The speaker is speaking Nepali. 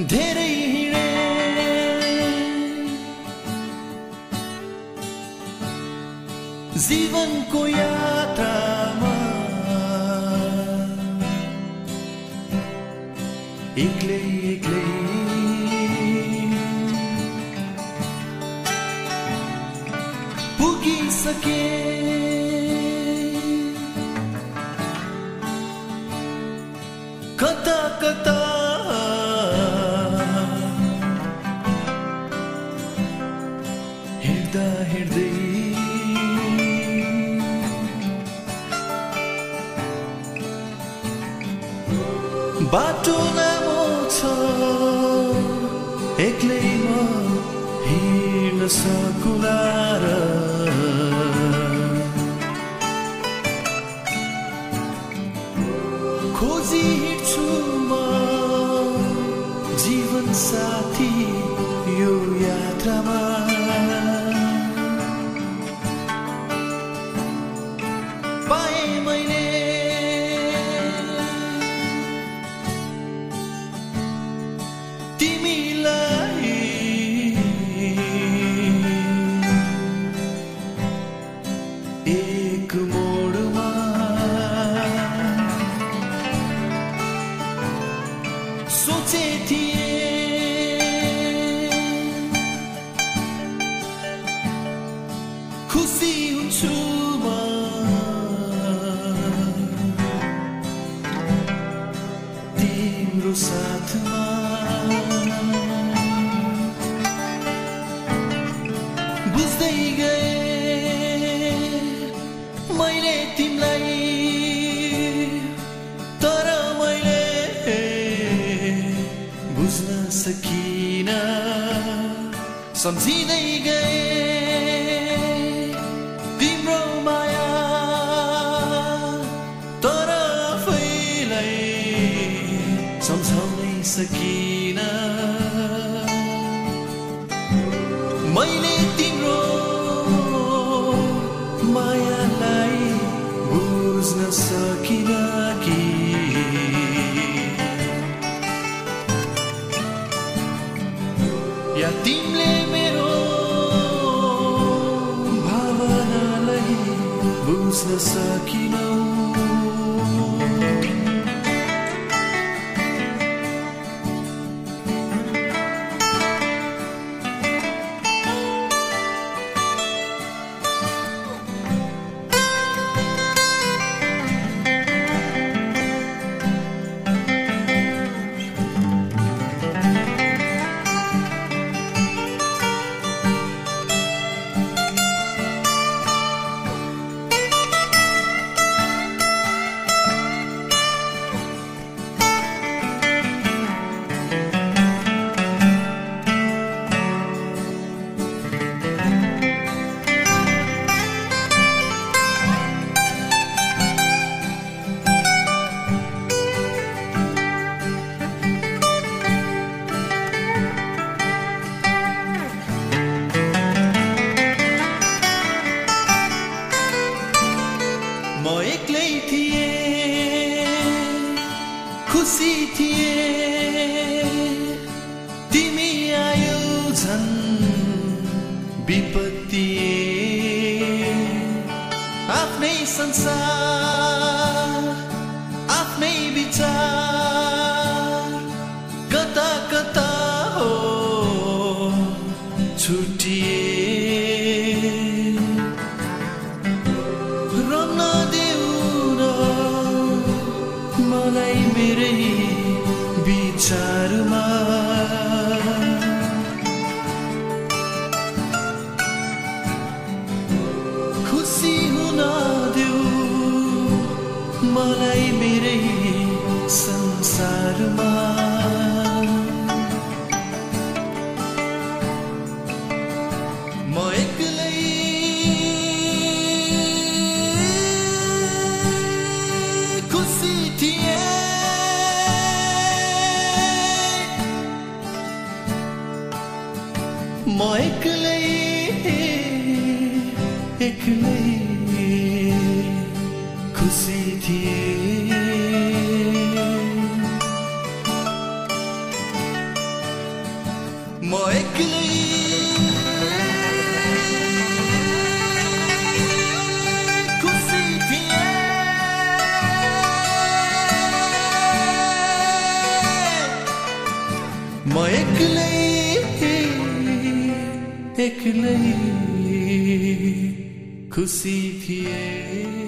धेरै हिँडे जीवनको यात्रामा एक्लै एक्लै पुगिसके कता कता हिँड्दा हिँड्दै बाटो लामो छ एक्लै म हिँड्न सकुला र खोजी हिँड्छु म जीवन साथी यो यात्रामा पाए मैले तिमीलाई एक मोडमा सोचे थिए खुसी हुन्छु म तिम्रो साथमा बुझ्दै गए मैले तिमीलाई तर मैले बुझ्न सकिन सम्झिँदै गए तिम्रो माया तर आफैलाई सम्झाउनै सकिन मैले तिम्रो मायालाई बुझ्न सकिन कि या तिमीले मेरो भावनालाई बुझ्न सकिनौ म एक्लै थिए खुसी थिए तिमी आयो झन् विपत्ति आफ्नै संसार आफ्नै विचार कता कता हो छुटिए मलाई मेरै विचारमा खुसी हुन देऊ मलाई मेरै संसारमा म एक्लै खुसी थिए म एक्लै एक्लै खुसी थिए एक्लै खुसी थिए।